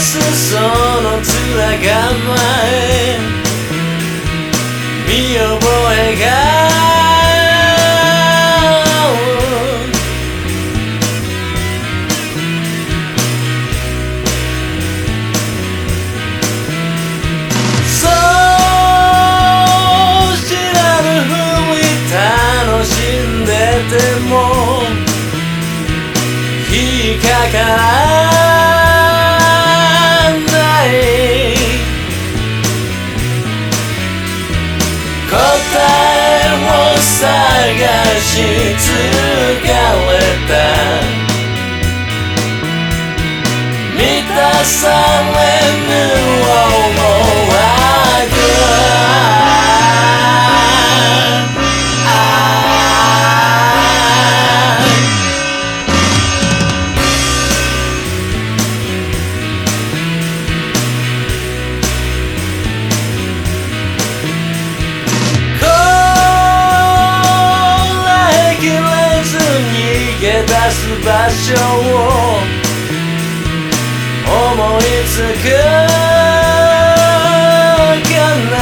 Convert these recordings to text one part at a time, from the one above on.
すその面構え見覚えがそう知らぬふり楽しんでても引っかからない答えを探し疲れた満たされぬ思惑出す場所を思いつくかな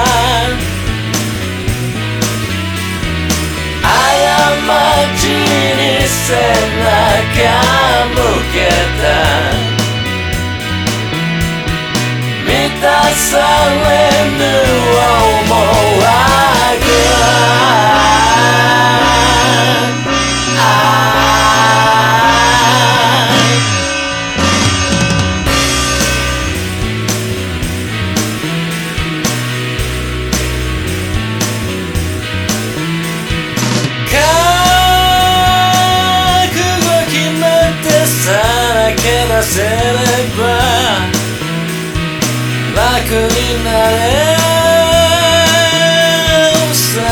過ちに背中向けた満たされぬ思惑出せれば楽になれるさ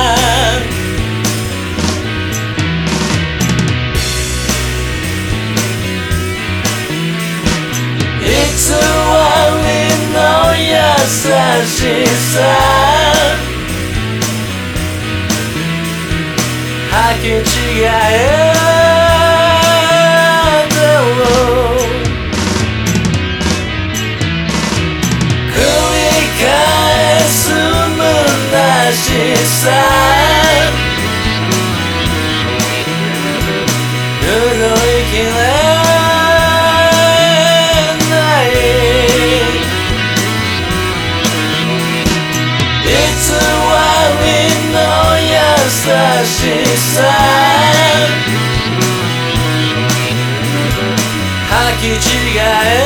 偽りの優しさ履き違えさ拭いきれない偽りの優しさ履き違え